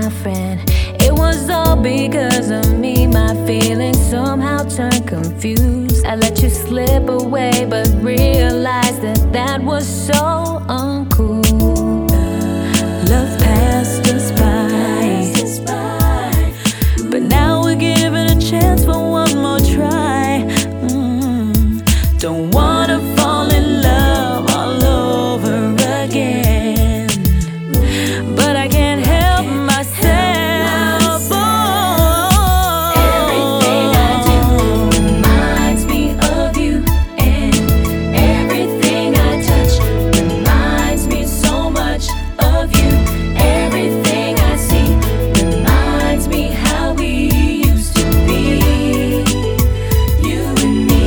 my friend. It was all because of me. My feelings somehow turned confused. I let you slip away, but realized that that was so uncool. Love passed us by, but now we're given a chance for one more try. Don't wanna fall in love all over again, but I can't help myself. Oh, everything I do reminds me of you, and everything I touch reminds me so much of you. Everything I see reminds me how we used to be, you and me.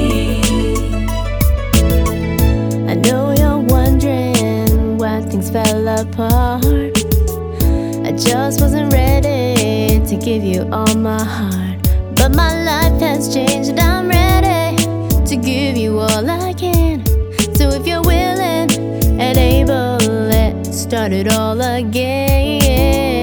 I know you're wondering why things fell apart. I just wasn't ready to give you all my heart, but my life has changed and I'm ready to give you all I can. So if you're willing and able, let's start it all again.